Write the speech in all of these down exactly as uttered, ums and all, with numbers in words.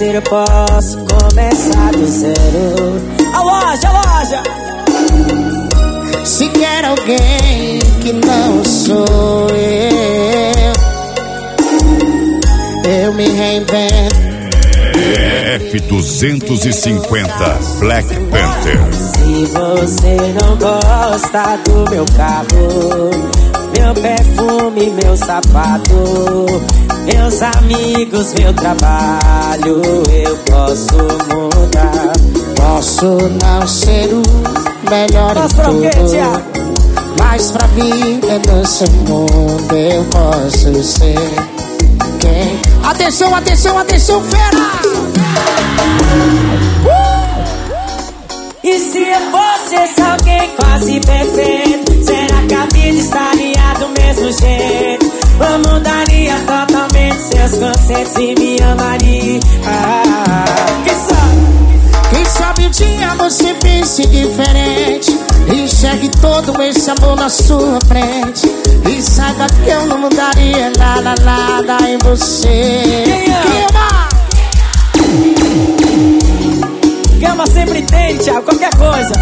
parceiro, eu posso começar do zero. A loja, a loja. Se quer alguém que não sou eu, eu me reinvento. F duzentos e cinquenta Black Panther. Se você não gosta do meu carro, meu perfume, meu sapato, meus amigos, meu trabalho, eu posso mudar. Posso não ser o melhor em tudo, mas pra viver nesse mundo eu posso ser quem... Atenção, atenção, atenção, fera! Uh! E se eu fosse esse alguém quase perfeito, será que a vida estaria do mesmo jeito? Ou mudaria totalmente seus conceitos e me amaria? Ah, quem sabe? Quem sabe um dia você pense diferente, enxergue todo esse amor na sua frente, e saiba que eu não mudaria nada, nada em você. Queima! Queima sempre tem, Thiago, qualquer coisa.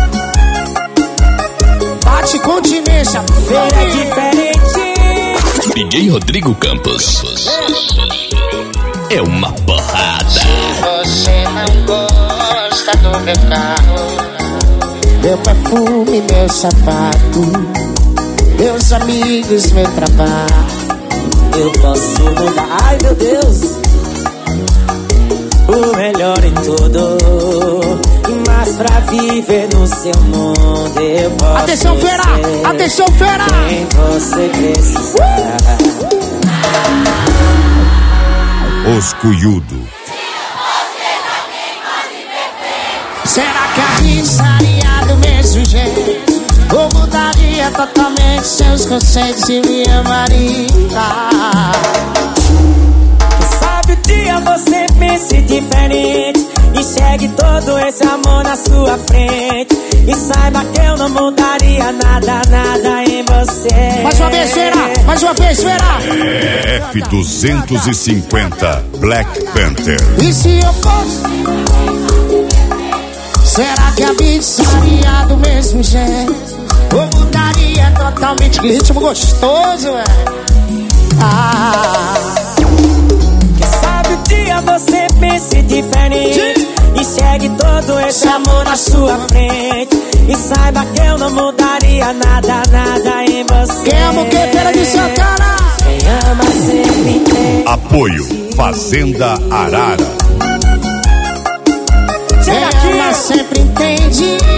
Bate continência, feira diferente. D J Rodrigo Campos é uma porrada. Se você não gosta do meu carro, meu perfume, meu sapato, meus amigos, meu trabalho, eu posso mudar. Ai, meu Deus, o melhor em tudo, mas pra viver no seu mundo eu posso. Atenção, fera! Atenção, fera! Quem você precisar. Os Cuyudo. Será que a vida estaria do mesmo jeito? Ou mudaria totalmente seus conceitos e me amaria? Quem sabe o dia você pense diferente, enxergue todo esse amor na sua frente, e saiba que eu não mudaria nada, nada em você. Mais uma vez, fera! Mais uma vez, fera! F duzentos e cinquenta Black Panther. E se eu fosse... Será que a vida estaria do mesmo jeito? Ou mudaria totalmente? Que ritmo gostoso, velho. Ah. Quem sabe o dia você pense diferente, enxergue todo esse amor na sua frente, e saiba que eu não mudaria nada, nada em você. Quem ama o que? Feira de Santana. Quem ama sempre tem. Apoio Fazenda Arara. Quem ama sempre entende.